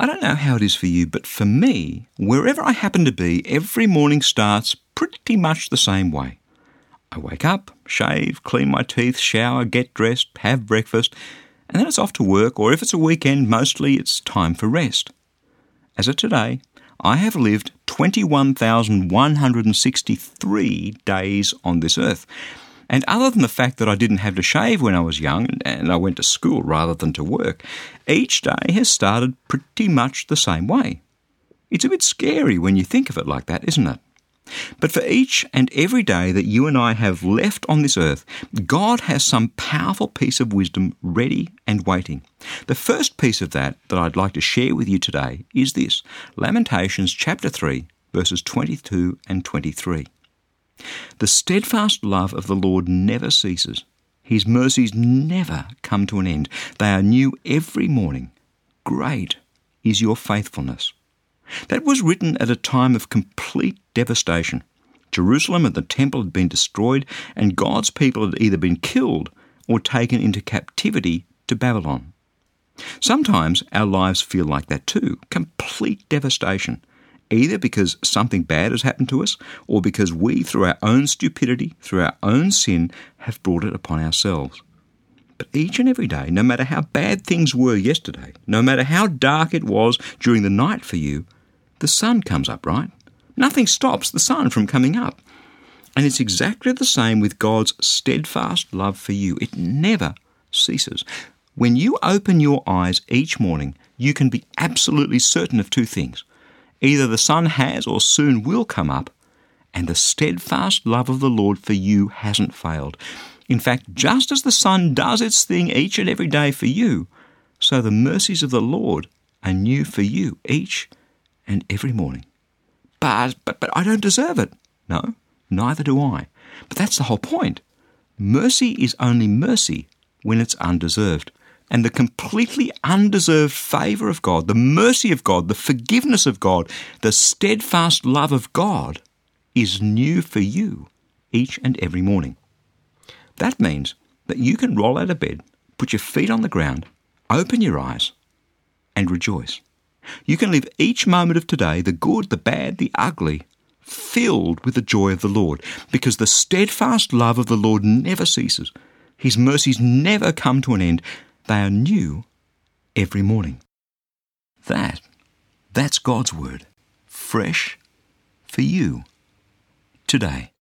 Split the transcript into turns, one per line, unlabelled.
I don't know how it is for you, but for me, wherever I happen to be, every morning starts pretty much the same way. I wake up, shave, clean my teeth, shower, get dressed, have breakfast, and then it's off to work, or if it's a weekend, mostly it's time for rest. As of today, I have lived 21,163 days on this earth. And other than the fact that I didn't have to shave when I was young and I went to school rather than to work, each day has started pretty much the same way. It's a bit scary when you think of it like that, isn't it? But for each and every day that you and I have left on this earth, God has some powerful piece of wisdom ready and waiting. The first piece of that I'd like to share with you today is this: Lamentations chapter 3, verses 22 and 23. The steadfast love of the Lord never ceases. His mercies never come to an end. They are new every morning. Great is your faithfulness. That was written at a time of complete devastation. Jerusalem and the temple had been destroyed, and God's people had either been killed or taken into captivity to Babylon. Sometimes our lives feel like that too, complete devastation, either because something bad has happened to us or because we, through our own stupidity, through our own sin, have brought it upon ourselves. But each and every day, no matter how bad things were yesterday, no matter how dark it was during the night for you, the sun comes up, right? Nothing stops the sun from coming up. And it's exactly the same with God's steadfast love for you. It never ceases. When you open your eyes each morning, you can be absolutely certain of two things. Either the sun has or soon will come up, and the steadfast love of the Lord for you hasn't failed. In fact, just as the sun does its thing each and every day for you, so the mercies of the Lord are new for you each and every morning. But I don't deserve it. No, neither do I. But that's the whole point. Mercy is only mercy when it's undeserved. And the completely undeserved favour of God, the mercy of God, the forgiveness of God, the steadfast love of God is new for you each and every morning. That means that you can roll out of bed, put your feet on the ground, open your eyes, and rejoice. You can live each moment of today, the good, the bad, the ugly, filled with the joy of the Lord, because the steadfast love of the Lord never ceases. His mercies never come to an end. They are new every morning. That's God's word, fresh for you today.